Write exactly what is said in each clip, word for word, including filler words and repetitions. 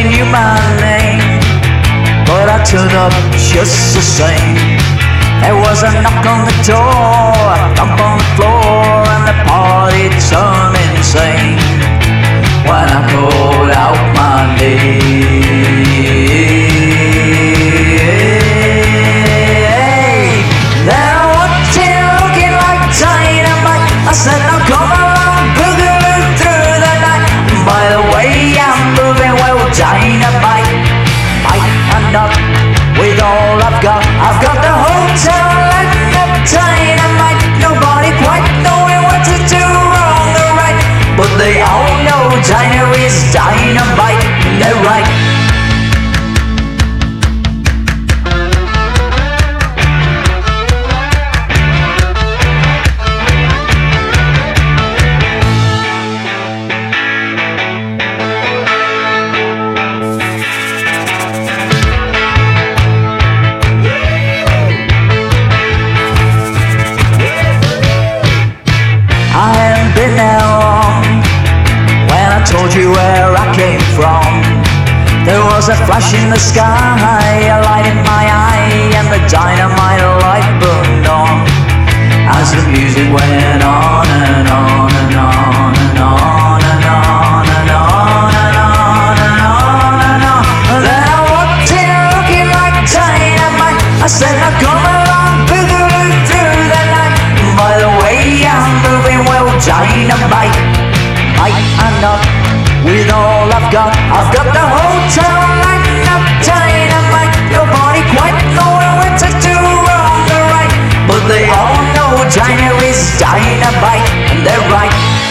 they knew my name, but I turned up just the same. There was a knock on the door, a thump on the floor, and the party turned insane when I called out my name. Then I walked in looking like dynamite. I said, now come along, boogaloo through the night. By the way, I'm moving well, dynamite. Might end up with all I've got. I've got the hotel lighting up dynamite. Nobody quite knowing what to do wrong or right, but they all know China is dynamite. They're right. I haven't been there long. When I told you where I came from, there was a flash in the sky, a light in my eye, and the dynamite light burned on as the music went on and on and on and on and on and on and on and on and on. Then I walked in looking like dynamite. I said, now come along, boogaloo through the night. By the way, I'm moving well, dynamite. Might end up with all I've got. I've got the hotel lighting up dynamite. Nobody quite knowing what to do wrong or right, but they all know China is dynamite, and they're right.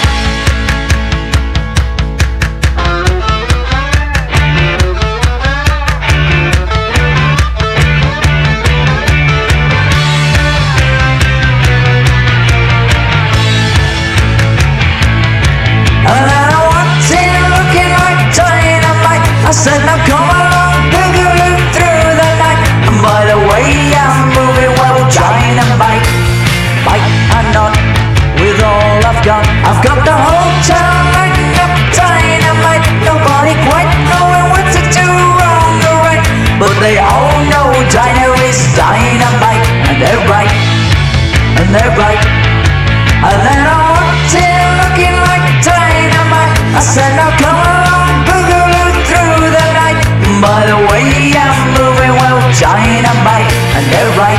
And then I walked in looking like dynamite. I said, now come along, boogaloo through the night. And by the way, I'm moving well, dynamite. Might end up with all I've got. I've got the hotel lighting up dynamite. Nobody quite knowing what to do wrong or right, but they all know China is dynamite, and they're right, and they're right. And then I walked in looking like dynamite. I said, now come along, boogaloo through the night. By the way, I'm moving well, dynamite, and they're right.